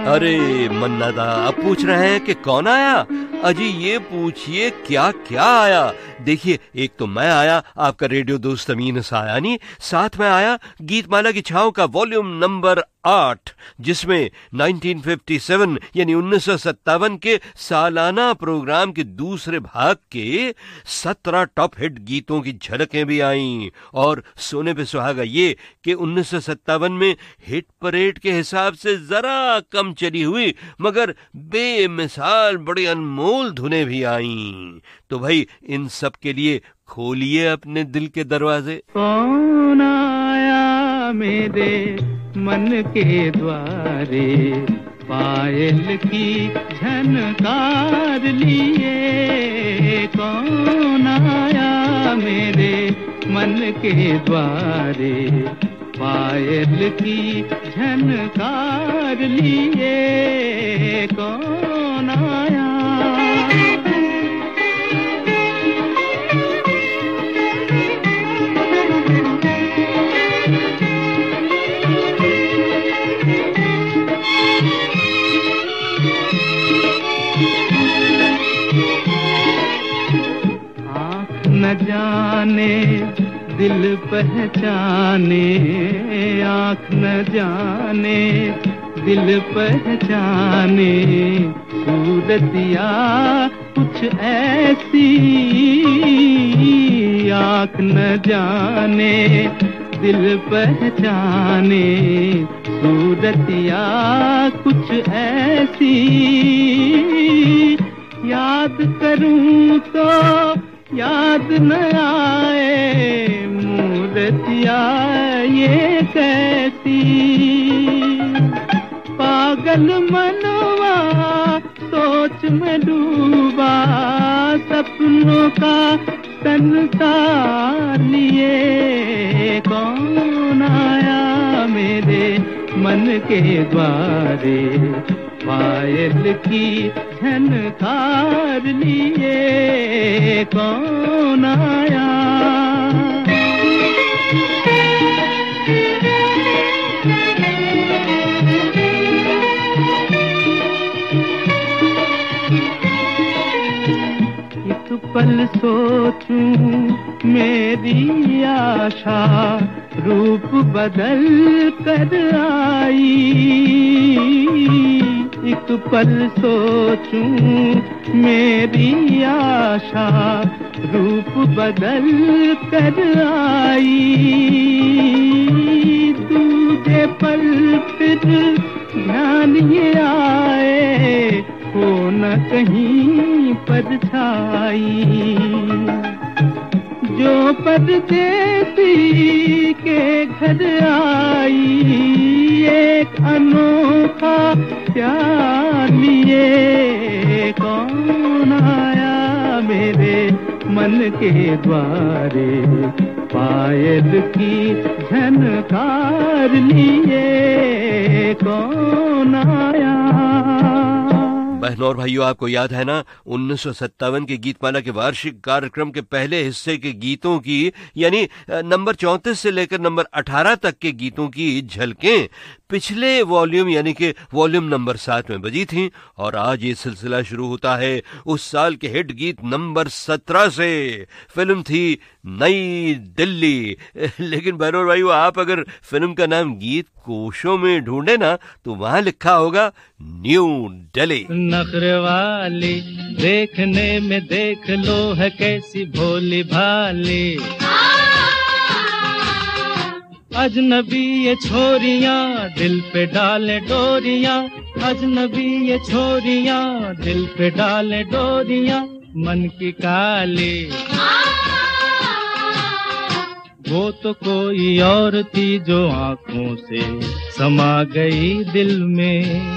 अरे मन्ना दा, अब पूछ रहे हैं कि कौन आया? अजी ये पूछिए क्या क्या आया। देखिए, एक तो मैं आया, आपका रेडियो दोस्त अमीन सायानी, साथ में आया गीतमाला की छाँव का वॉल्यूम नंबर 8, जिसमें 1957 यानी 1957 के सालाना प्रोग्राम के दूसरे भाग के 17 टॉप हिट गीतों की झलकें भी आईं। और सोने पे सुहागा ये कि 1957 में हिट परेड के हिसाब से जरा कम चली हुई मगर बेमिसाल बड़ी अनमोल धुनें भी आईं। तो भाई इन सब के लिए खोलिए अपने दिल के दरवाजे। कौन आया मेरे मन के द्वारे, पायल की झनकार लिए। कौन आया मेरे मन के द्वारे, पायल की झनकार लिए। कौन आया? न जाने दिल पहचाने, आँख न जाने दिल पहचाने, सूरतिया कुछ ऐसी। आँख न जाने दिल पहचाने, सूरतिया कुछ ऐसी। याद करूं तो याद न आए, मूरतिया ये कैसी। पागल मनवा सोच में डूबा, सपनों का संसार लिए। कौन आया मेरे मन के द्वारे, पायल की झनकार लिए। कौन आया? एक पल सोचूं मेरी आशा, रूप बदल कर आई। एक पल सोचूं मेरी आशा, रूप बदल कर आई। दूजे पल फिर ध्यान ये आए, हो न कहीं परछाई। जो परदेसी के घर आई, एक अनोखा प्यार लिए। कौन आया मेरे मन के द्वारे, पायल की झनकार लिए। कौन आया? बहनों और भाइयों, आपको याद है ना 1957 के गीतमाला के वार्षिक कार्यक्रम के पहले हिस्से के गीतों की, यानी नंबर 34 से लेकर नंबर 18 तक के गीतों की झलकें पिछले वॉल्यूम यानी कि वॉल्यूम नंबर 7 में बजी थीं। और आज ये सिलसिला शुरू होता है उस साल के हिट गीत नंबर 17 से। फिल्म थी नई दिल्ली। लेकिन बहनों और भाइयों, आप अगर फिल्म का नाम गीत कोशों में ढूंढे ना तो वहां लिखा होगा न्यू दिल्ली। नखरे वाली देखने में देख लो है कैसी भोली भाली, अजनबी ये छोरियां दिल पे डाले डोरियां। अजनबी ये छोरियां दिल पे डाले डोरियां, मन की काली। वो तो कोई और थी जो आंखों से समा गई दिल में।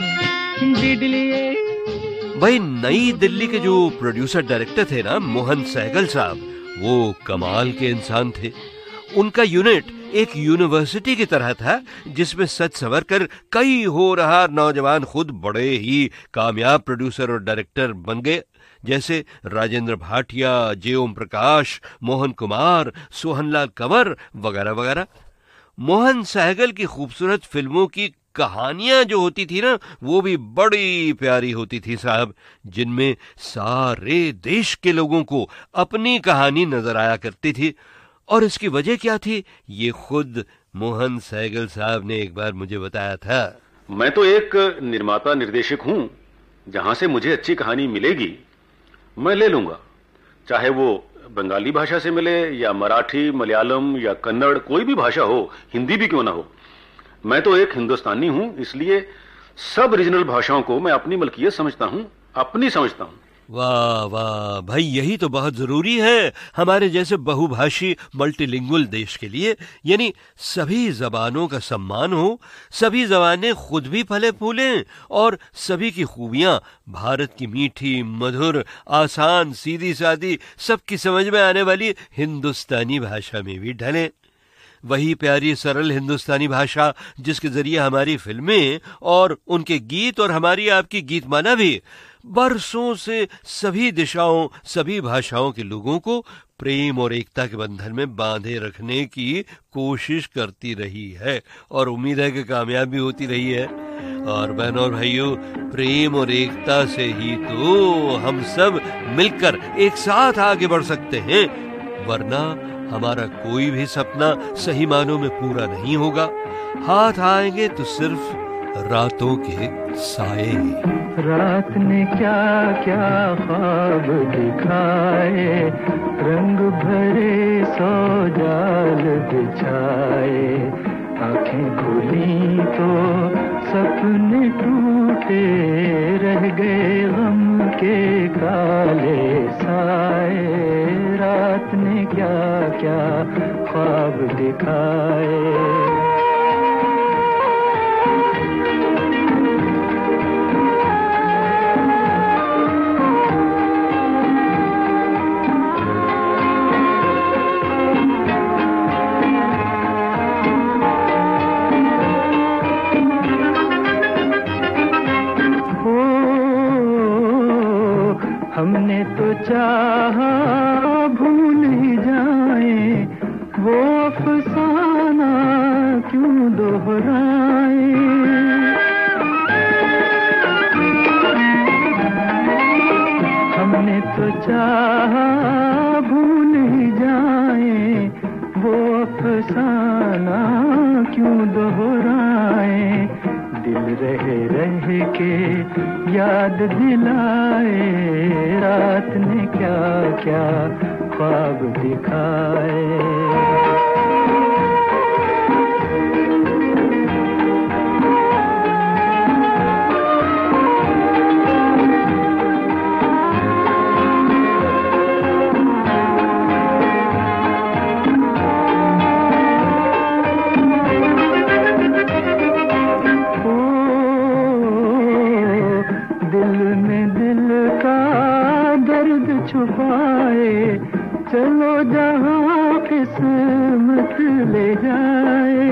भाई नई दिल्ली के जो प्रोड्यूसर डायरेक्टर थे ना मोहन सहगल साहब, वो कमाल के इंसान थे। उनका यूनिट एक यूनिवर्सिटी की तरह था जिसमें सच संवर कर कई हो रहा नौजवान खुद बड़े ही कामयाब प्रोड्यूसर और डायरेक्टर बन गए, जैसे राजेंद्र भाटिया, जे ओम प्रकाश, मोहन कुमार, सोहनलाल कंवर वगैरह वगैरह। मोहन सहगल की खूबसूरत फिल्मों की कहानियां जो होती थी ना, वो भी बड़ी प्यारी होती थी साहब, जिनमें सारे देश के लोगों को अपनी कहानी नजर आया करती थी। और इसकी वजह क्या थी, ये खुद मोहन सहगल साहब ने एक बार मुझे बताया था। मैं तो एक निर्माता निर्देशक हूं, जहां से मुझे अच्छी कहानी मिलेगी मैं ले लूंगा, चाहे वो बंगाली भाषा से मिले या मराठी, मलयालम या कन्नड़, कोई भी भाषा हो, हिंदी भी क्यों ना हो। मैं तो एक हिंदुस्तानी हूं, इसलिए सब रीजनल भाषाओं को मैं अपनी मलकियत समझता हूं, अपनी समझता हूं। वाह वाह भाई, यही तो बहुत जरूरी है हमारे जैसे बहुभाषी मल्टीलिंगुअल देश के लिए। यानी सभी जबानों का सम्मान हो, सभी जबानें खुद भी फले फूलें और सभी की खूबियां भारत की मीठी, मधुर, आसान, सीधी सादी, सबकी समझ में आने वाली हिंदुस्तानी भाषा में भी ढलें। वही प्यारी सरल हिंदुस्तानी भाषा जिसके जरिए हमारी फिल्में और उनके गीत और हमारी आपकी गीतमाला भी बरसों से सभी दिशाओं, सभी भाषाओं के लोगों को प्रेम और एकता के बंधन में बांधे रखने की कोशिश करती रही है, और उम्मीद है कि कामयाब भी होती रही है। और बहनों और भाइयों, प्रेम और एकता से ही तो हम सब मिलकर एक साथ आगे बढ़ सकते हैं, वरना हमारा कोई भी सपना सही मानों में पूरा नहीं होगा। हाथ आएंगे तो सिर्फ रातों के साए। रात ने क्या क्या ख्वाब दिखाए, रंग भरे सौ जाल बिछाए। आंखें खुली तो सपने टूटे, रह गए गम के काले साए। रात ने क्या क्या ख्वाब दिखाए। हमने तो चाहा भूल ही जाए, वो अफसाना क्यों दोहराए। हमने तो चाहा भूल ही जाए, वो अफसाना क्यों दोहराए। दिल रह रह के याद दिलाए, रात ने क्या क्या ख्वाब दिखाए। छुपाए चलो जहाँ किस्मत ले जाए।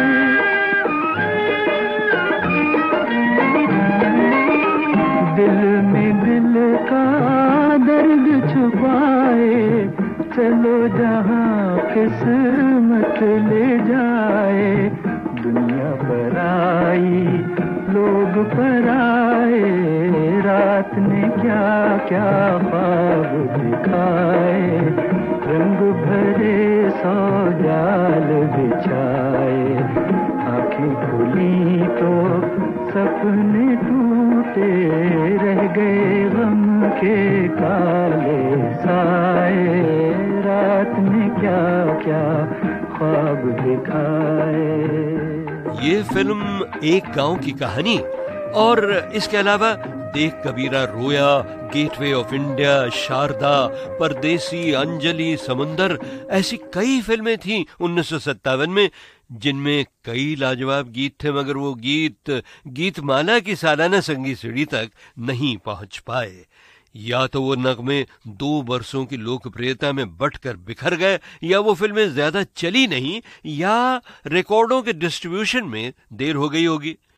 दिल में दिल का दर्द छुपाए, चलो जहाँ किस्मत ले जाए। दुनिया पर आई लोग पर आए, रात ने क्या क्या ख्वाब दिखाए। रंग भरे सौ जाल बिछाए, आंखें खुली तो सपने टूटे, रह गए गम के काले साए। रात ने क्या क्या ख्वाब दिखाए। ये फिल्म एक गांव की कहानी और इसके अलावा देख कबीरा रोया, गेटवे ऑफ इंडिया, शारदा, परदेसी, अंजलि, समुंदर, ऐसी कई फिल्में थीं 1957 में जिनमें कई लाजवाब गीत थे, मगर वो गीतमाला की सालाना संगीत सीढ़ी तक नहीं पहुंच पाए। या तो वो नगमे 2 वर्षों की लोकप्रियता में बंटकर बिखर गए, या वो फिल्में ज्यादा चली नहीं, या रिकॉर्डों के डिस्ट्रीब्यूशन में देर हो गई होगी।